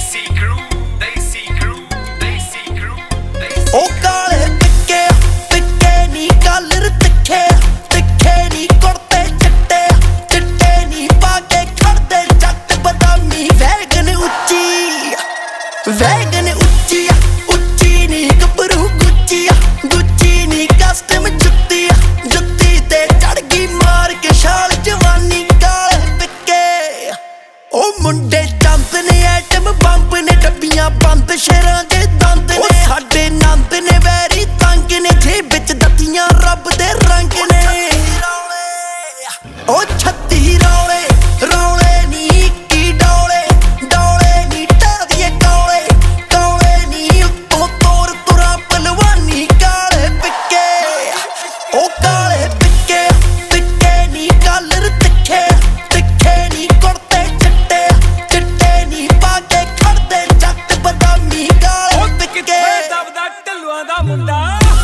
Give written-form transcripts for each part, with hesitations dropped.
ਉਹ ਕਾਲੇ ਪਿੱਕੇ ਪਿੱਕੇ ਨੀ ਕਾਲਰ ਤਿੱਖੇ ਤਿੱਖੇ ਨੀ ਕੁੜਤੇ ਚਿੱਟੇ ਚਿੱਟੇ ਨੀ ਪਾ ਕੇ ਖੜਦੇ ਜੱਟ ਬਦਾਮੀ ਵੈਗਨ ਉੱਚੀ ਵੈਗਨ ਉੱਚੀ ਉੱਚੀ ਨੀ ਗੱਭਰੂ ਗੁੱਚੀ ਗੁੱਚੀ ਨੀ ਕਸਟਮ ਜੁੱਤੀ ਜੁੱਤੀ ਤੇ ਚੜ ਗਈ ਮਾਰ ਕੇ ਛਾਲ ਜਵਾਨੀ ਕਾਲੇ ਪਿੱਕੇ ਉਹ ਮੁੰਡੇ ਚੰਦ ਨੇ ਐਟਮ ਬੰਬ ਨੇ ਡੱਬੀਆਂ ਬੰਦ ਸ਼ੇਰਾਂ ਦੇ ਦੰਦ ਨੇ ਸਾਡੇ ਨੰਦ ਨੇ ਵੈਰੀ ਤੰਗ ਨੇ ਜੇ ਵਿੱਚ ਦੱਤੀਆਂ ਰੱਬ ਦੇ ਰੰਗ ਨੇ ਉਹ 36 ਰੌਲੇ ਰੌਲੇ ਨੀ ਕੀ ਡੌਲੇ ਡੌਲੇ ਨੀ ਟਾਦੀਏ ਕੌਲੇ ਕੌਲੇ ਨੀ ਉੱਤੋਂ ਤੋਰ ਤੁਰਾ ਪਲਵਾਨੀ ਕਾਲੇ ਪਿੱਕੇ ਉਹ ਕਾਲੇ ਪਿੱਕੇ ਪਿੱਕੇ ਨੀ ਕਾਲਰ ਤਿੱਖੇ ਤਿੱਖੇ ਨੀ ਕੁੜਤੇ ਚਿੱਟੇ ਚਿੱਟੇ ਨੀ ਪਾ ਕੇ ਖੜਦੇ ਜੱਟ ਬਦਾਮੀ ਕਾਲੇ ਪਿੱਕੇ ਦਬਦਾ ਢੱਲੂਆਂ ਦਾ ਮੁੰਡਾ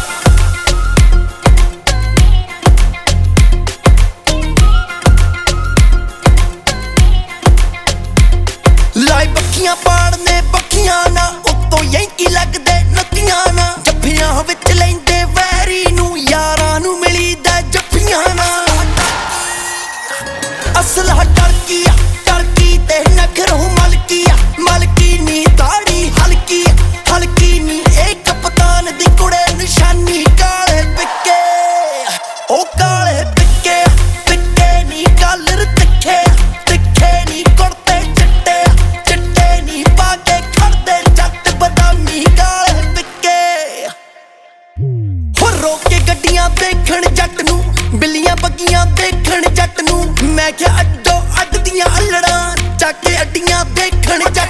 ਲਾਈ ਬੱਖੀਆਂ ਪਾੜਨੇ ਬੱਖੀਆਂ ਨਾ ਉੱਤੋਂ ਯੈਂਕੀ ਲੱਗਦੇ ਨੱਤੀਆਂ ਨਾ ਜੱਫੀਆਂ ਵਿੱਚ ਲੈਂਦੇ ਵੈਰੀ ਨੂੰ ਯਾਰਾਂ ਨੂੰ ਮਿਲੀਦਾ ਜੱਫੀਆਂ ਨਾ ਅਸਲਾ ਟਰਕੀ ਤੇ ਨਖਰੋਂ ਮਲਕੀ ਨੀ ਦਾੜੀ ਹਲਕੀ ਹਲਕੀ ਨੀ ਇਹ ਕਪਤਾਨ ਦੀ ਕੁੜੇ ਨਿਸ਼ਾਨੀ ਕਾਲੇ ਪਿੱਕੇ ਉਹ ਕਾਲੇ ਪਿੱਕੇ ਪਿੱਕੇ ਨੀ ਕਾਲਰ ਤਿੱਖੇ ਤਿੱਖੇ ਨੀ ਕੁੜਤੇ ਚਿੱਟੇ ਚਿੱਟੇ ਨੀ ਪਾ ਕੇ ਖੜਦੇ ਜੱਟ ਬਦਾਮੀ ਕਾਲੇ ਪਿੱਕੇ ਹੋ ਰੋਕ ਕੇ ਗੱਡੀਆਂ ਦੇਖਣ ਜੱਟ ਨੂੰ ਬਿੱਲੀਆਂ ਬੱਗੀਆਂ ਦੇਖਣ ਜੱਟ ਨੂੰ ਮੈਂ ਕਿਹਾ ਅੱਡੋ ਅੱਡ ਦੀਆਂ ਅਲੜਾਂ ਚੱਕ ਕੇ ਅੱਡੀਆਂ ਦੇਖਣ ਜੱਟ